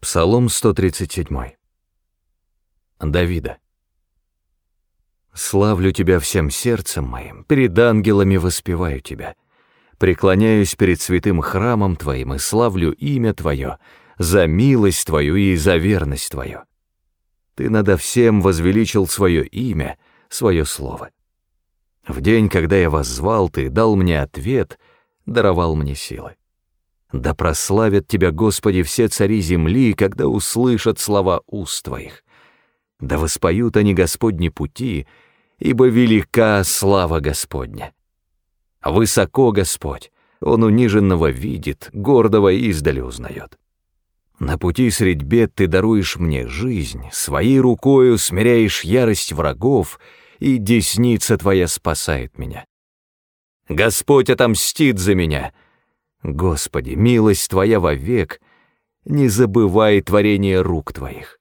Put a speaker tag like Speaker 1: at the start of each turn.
Speaker 1: Псалом 137. Давида. «Славлю Тебя всем сердцем моим, перед ангелами воспеваю Тебя. Преклоняюсь перед святым храмом Твоим и славлю имя Твое за милость Твою и за верность Твою. Ты надо всем возвеличил свое имя, свое слово. В день, когда я воззвал, Ты дал мне ответ, даровал мне силы. Да прославят Тебя, Господи, все цари земли, когда услышат слова уст Твоих. Да воспоют они Господни пути, ибо велика слава Господня. Высоко Господь, Он униженного видит, гордого издали узнает. На пути средь бед Ты даруешь мне жизнь, своей рукою смиряешь ярость врагов, и десница Твоя спасает меня. Господь отомстит за меня. Господи, милость Твоя вовек, не забывай творение рук Твоих.